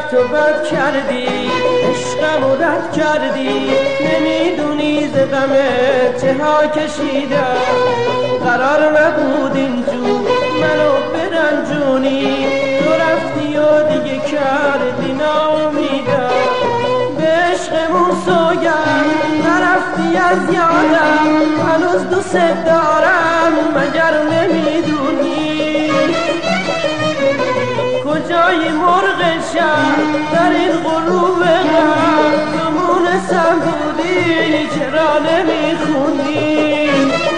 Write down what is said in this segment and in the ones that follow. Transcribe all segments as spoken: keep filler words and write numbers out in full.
چقدر تو بد کردی، عشقم و رد کردی، نمیدونی ز غمت چه ها کشیدم. قرار نبود اینجور منو برنجونی، تو رفتی و دیگه کردی ناامیدم. به عشقمون سوگند نرفتی از یادم، هنوز دوست دارم مگر نمیدونی؟ کجای مرغ شب در این غروب غم، تو مونسم بودی چرا نمیخونی؟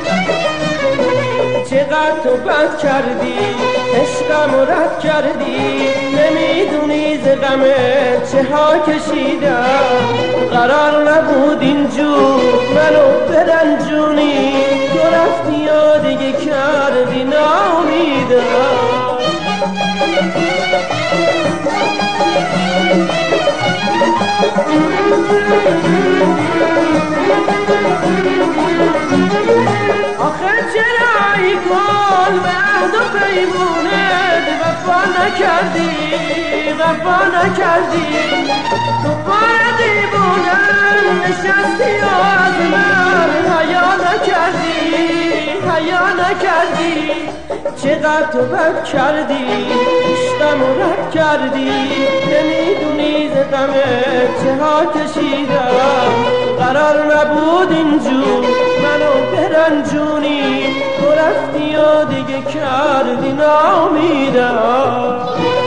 چقدر تو بد کردی، عشقم و رد کردی، نمیدونی ز غمت چه ها کشیدم. قرار نبود اینجور منو برنجونی، تو رفتی و دیگه کردی ناامیدم. آخه چرا ای گل به عهد و پیمونت وفا نکردی، وفا نکردی؟ تو بار دیوونم نشستی و از من حیا نکردی، حیا نکردی. چقدر تو بد کردی، عشقم و رد کردی، نمیدونی ز غمت چه ها کشیدم. قرار نبود اینجور منو برنجونی، تو رفتی و دیگه کردی ناامیدم.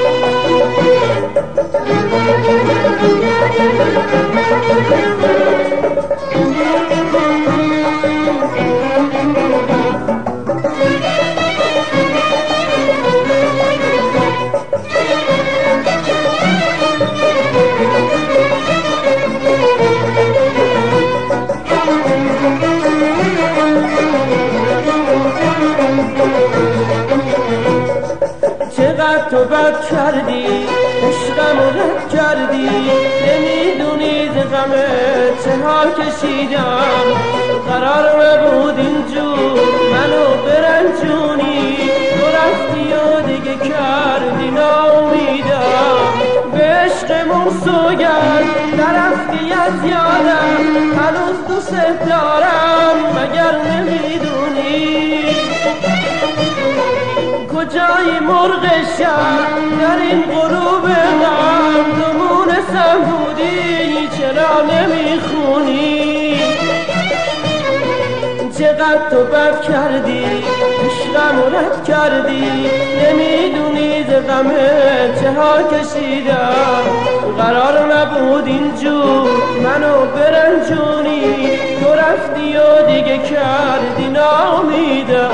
چقدر تو بد کردی، عشقم و رد کردی، نمیدونی ز غمت چه ها کشیدم. قرار نبود اینجور منو برنجونی، تو رفتی و دیگه کردی ناامیدم. به عشقمون سوگند نرفتی از یادم، هنوز دوست دارم مگر نمیدونی؟ کجای مرغ شب در این غروب غم، تو مونسم بودی چرا نمیخونی؟ چقدر تو بد کردی، عشقم و رد کردی، نمیدونی ز غمت چه ها کشیدم. قرار نبود اینجور منو برنجونی، تو رفتی و دیگه کردی ناامیدم.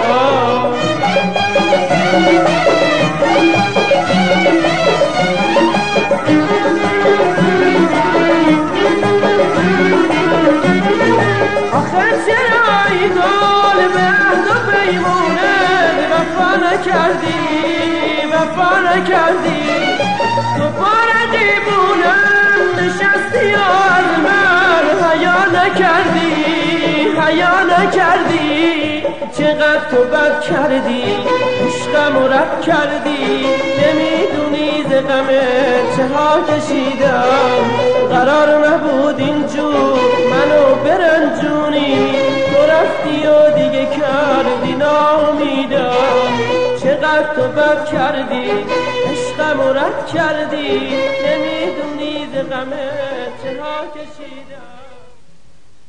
آخه چرا ای گل به عهد و پیمونت وفا نکردی، وفا نکردی؟ تو بار دیوونم نشستی و از من حیا نکردی، حیا نکردی؟ چقدر تو بد کردی، عشقم و رد کردی، نمیدونی ز غمت چه ها کشیدم. قرار نبود اینجور منو برنجونی، تو رفتی و دیگه کردی ناامیدم. چقدر تو بد کردی، عشقم و رد کردی، نمیدونی ز غمت چه ها کشیدم.